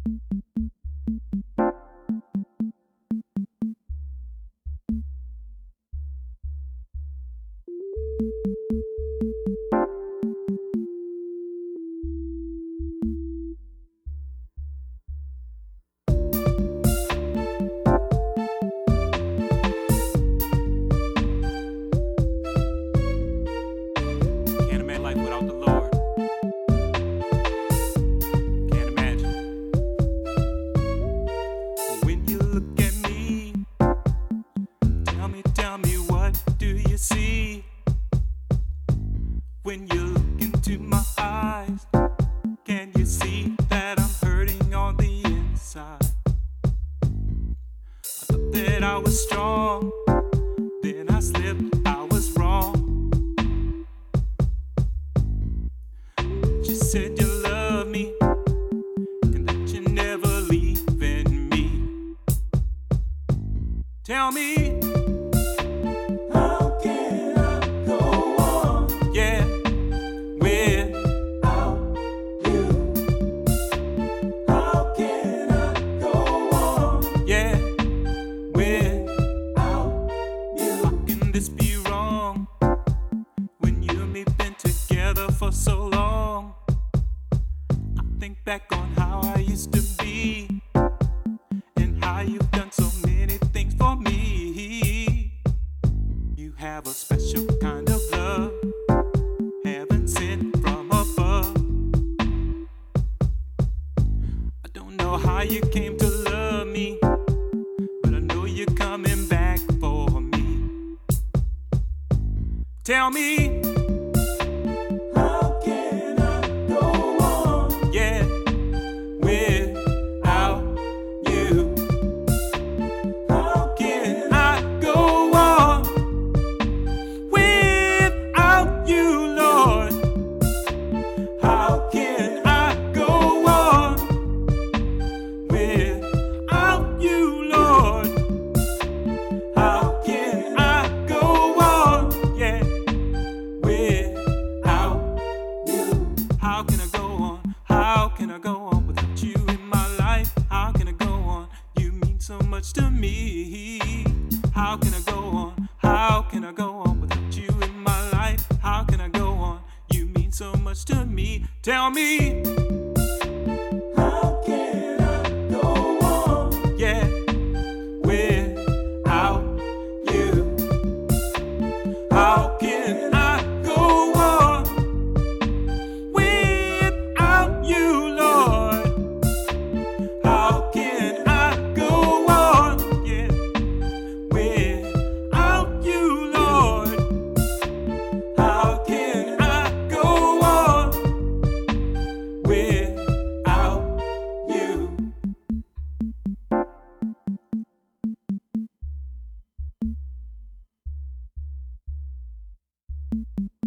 Can't imagine life without the Lord. Can't imagine. When you look at me, tell me what do you see? When you look into my eyes, can you see that I'm hurting on the inside? I thought that I was strong, then I slipped, I was wrong. You said you love me and that you never leave in me. Tell me, How can I go on yeah, without you? How can I go on yeah, without you? how can this be wrong when you and me been together for so long? I think back on how I used to be and how you've done so many things for me. You have a special kind of love, heaven sent from above. I don't know how you came to love me, but I know you're coming back for me. Tell me, How can I go on yeah, without you. How Can can I go on without you, Lord? How can I go on without you, Lord? How can I go on, yeah, without you? How can I go on? How can I go on without you in my life? How can I go on? You mean so much to me. How can I go on? How can I go on without you in my life? How can I go on? You mean so much to me. Tell me, How can I go on yeah, without you. How can I go on without you, Lord? How can I go on, yeah, without you, Lord? How can I go on without you?